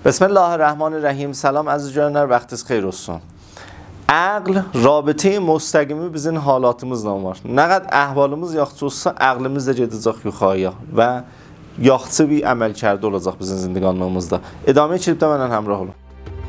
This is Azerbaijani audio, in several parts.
بسم الله الرحمن الرحیم. Salam əziz görənlər, vaxtınız xeyir olsun. Aql rabitə müstəqimi bizim halatımızla var. Nə qədər əhvalımız yaxşı olsa, aqlımız da gedəcək yuxarıya və yaxşı bir əməlkarda olacaq bizim zindiqanlığımızda. İdamə keçib də mənlə həmrah olun.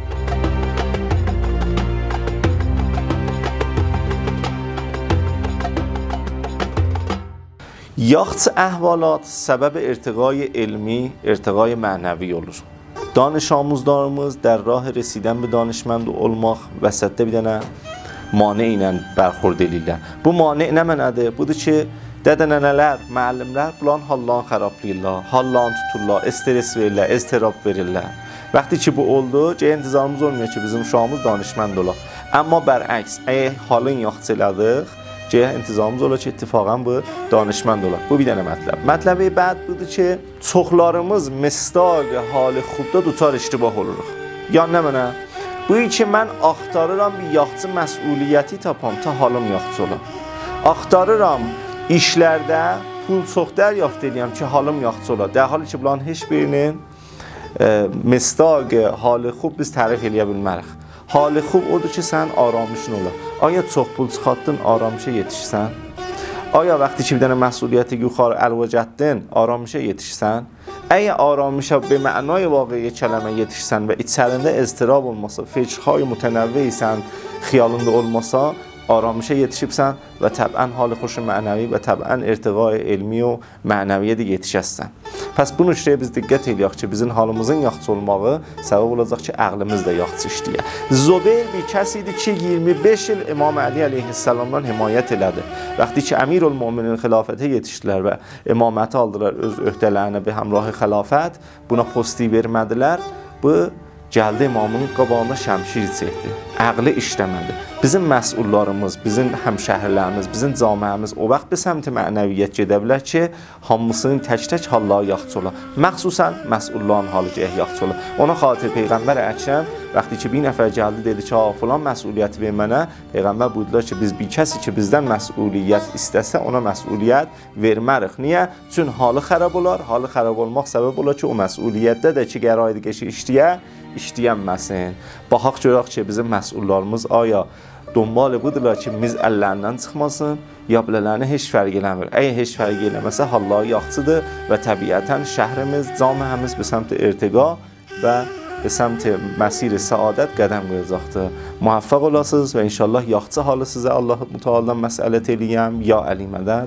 Yaxşı əhvalat səbəb irtiqai elmi, irtiqai mənəvi olur. Danış آموزدارımız در راه رسیدن به دانشمند olmaq vəsətdə bir dənə mane ilə bərxurd edirlər. Bu mane nə mənadır? Budur ki, dədə-nənələr, müəllimlər bulan hallarını xarablayırlar, hallarını tuturlar, stres verirlər, iztirab verirlər. Vaxtı ki bu oldu, intizarımız olmuyor ki bizim uşağımız danışmand olar. Amma bərəks, əgər halın yaxşı elədıq, intizamımız olar ki, ittifaqən bu danışmand olar. Bu bir dənə mətləb. Mətləbi bəd budur ki, çoxlarımız misdaq hali xubda duçar iştibah oluruq. Yəni nə mənə? Bu ki, mən axtarıram bir yaxçı məsuliyyəti tapam, ta halım yaxçı olar. Axtarıram işlərdə pul çox dəryaft edirəm ki, halım yaxçı olar. Dərhal ki, bunların heç birinin misdaq hali xub biz tərif eləyə bilmərik. Hali xub odur ki, sən aramışın olar. Aya çox pul çıxartdın, aramışa yetişsən? Aya vaxtı ki, bir dənə məsuliyyəti yuxarı əlvəcətdin, aramışa yetişsən? Əgər aramışa be mənay vaqiyə kələmə yetişsən və içərində iztirab olmasa, fikirهای mütənəvviysən, xiyalında olmasa, aramışa yetişibsən və təbən hali xoş mənəvi və təbən irtiqai elmi və mənəviyə də yetişəsən. Pəs bu nüşrəyə biz diqqət eləyək ki, bizim halımızın yaxşı olmağı səbəb olacaq ki, əqlimiz də yaxşı işləyə. Zubeyr bir kəs idi ki, 25 il İmam Əli əleyhissalamdan himayət elədi. Vaxtı ki, Əmirül-Möminin xilafətə yetişdilər və imaməti aldılar öz öhdələrinə bir həmrahı xilafət, buna posti vermədilər. Bu gəldi imamın qabağında şəmşir çəkdi. Əqli işləmədi. Bizim məsullarımız, bizim həmşəhərlərimiz, bizim camiəmiz o vaxt bir səmti mənəviyyət gedə bilər ki, hamısının tək-tək halları yaxşı olar. Məxsusən məsulların halı yaxşı olar. Ona xatir Peyğəmbər Əkrəm vaxtı ki, bir nəfər gəldi dedi ki, falan məsuliyyəti ver mənə. Peyğəmbər buyurdular ki, biz bir kəsi ki, bizdən məsuliyyət istəsə, ona məsuliyyət vermərik. Niyə? Çünki halı xərab olar. Halı xərab olmaq səbəb olar ki, o məsuliyyətdə də ki, qəraydı keçi işləyənməsin. Baxaq görək ki, bizim məsullarımız aya donbal budurlar ki, biz əllərindən çıxmasın, ya bilələrini heç fərq eləmir. Əgər heç fərq eləməsə, halları yaxçıdır və təbiətən şəhrimiz, camiəmiz bir səmt irtiqa və bir səmt məsir səadət qədəm qoyacaqdır. Muvaffaq olasınız və inşallah yaxçı halı sizə Allah Müteala'dan məsələt eləyəm. Ya Əli Mədəd.